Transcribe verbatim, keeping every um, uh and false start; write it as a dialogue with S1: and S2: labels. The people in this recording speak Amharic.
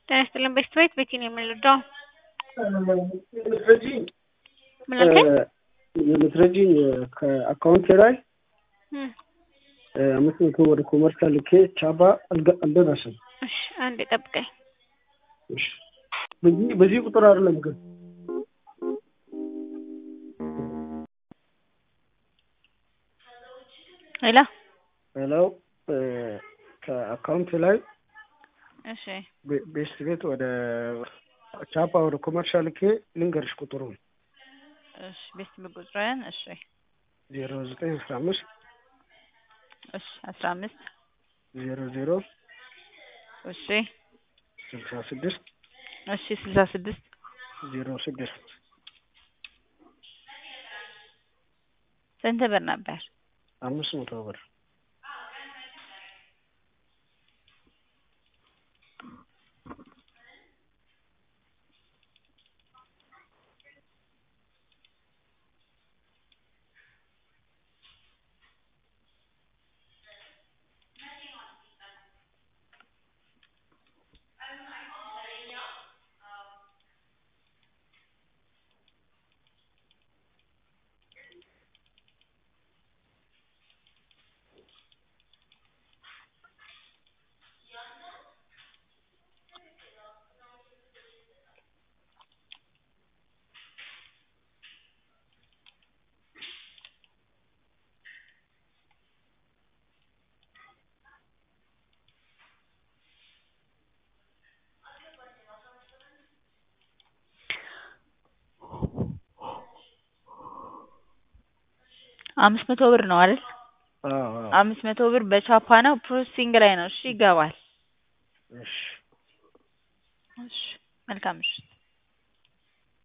S1: ጤና ይስጥልን በሽታ ቤት ቤቴ ነው የምንረዳው?
S2: የምትረጂኝ
S1: ምን አልከኝ?
S2: የምትረጂኝ ከአካውንቴ ላይ
S1: እም
S2: አምስት መቶ ወደ ኮመርሻል ልኬ ቻባ አልደረሰም።
S1: እሺ አንዴ ጠብቀኝ።
S2: እሺ በዚህ በዚህ ቁጥር አይደለም ግን
S1: ሄሎ
S2: ሄሎ ከአካውንቴ ላይ
S1: እሺ
S2: ቤስት ቤት ወደ ቻፓ ወደ ኮመርሻል ልኬ ልንገርሽ ቁጥሩን።
S1: እሺ ቤስት ቁጥሩን እሺ
S2: ዜሮ ዘጠኝ አስራ አምስት
S1: እሺ አስራ አምስት
S2: ዜሮ ዜሮ
S1: እሺ
S2: ስልሳ ስድስት
S1: እሺ ስልሳ ስድስት
S2: ዜሮ ስድስት
S1: ስንት ብር ነበር?
S2: አምስት መቶ ብር።
S1: አምስት መቶ ብር ነው አይደል?
S2: አዎ
S1: አምስት መቶ ብር በቻፓ ነው ፕሮሰሲንግ ላይ ነው። እሺ ይገባል።
S2: እሺ
S1: እሺ መልካም እሺ